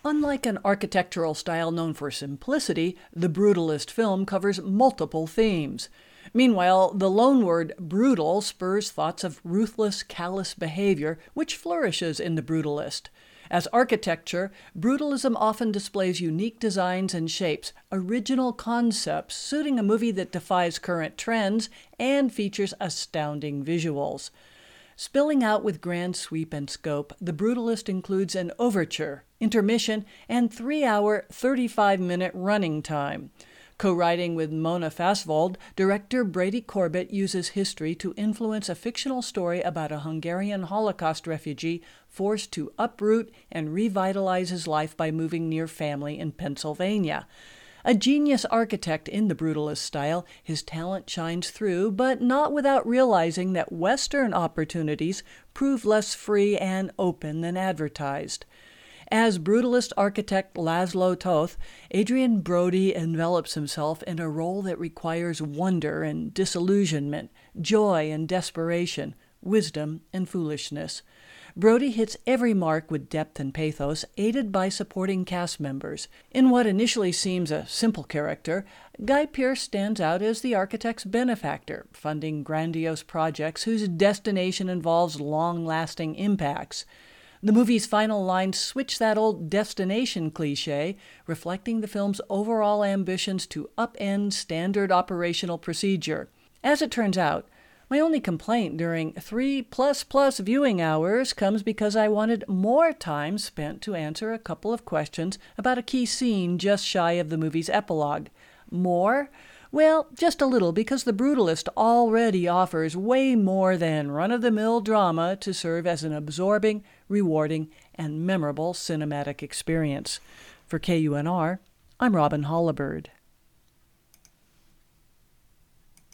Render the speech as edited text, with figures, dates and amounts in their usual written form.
Unlike an architectural style known for simplicity, the brutalist film covers multiple themes. Meanwhile, the loanword brutal spurs thoughts of ruthless, callous behavior, which flourishes in the brutalist. As architecture, brutalism often displays unique designs and shapes, original concepts suiting a movie that defies current trends and features astounding visuals. Spilling out with grand sweep and scope, The Brutalist includes an overture, intermission, and 3-hour, 35-minute running time. Co-writing with Mona Fasvold, director Brady Corbett uses history to influence a fictional story about a Hungarian Holocaust refugee forced to uproot and revitalize his life by moving near family in Pennsylvania. A genius architect in the brutalist style, his talent shines through, but not without realizing that Western opportunities prove less free and open than advertised. As brutalist architect Laszlo Toth, Adrian Brody envelops himself in a role that requires wonder and disillusionment, joy and desperation, wisdom and foolishness. Brody hits every mark with depth and pathos, aided by supporting cast members. In what initially seems a simple character, Guy Pearce stands out as the architect's benefactor, funding grandiose projects whose destination involves long-lasting impacts. The movie's final lines switch that old destination cliché, reflecting the film's overall ambitions to upend standard operational procedure. As it turns out, my only complaint during 3++ viewing hours comes because I wanted more time spent to answer a couple of questions about a key scene just shy of the movie's epilogue. More? Well, just a little, because The Brutalist already offers way more than run-of-the-mill drama to serve as an absorbing, rewarding, and memorable cinematic experience. For KUNR, I'm Robin Hollibird.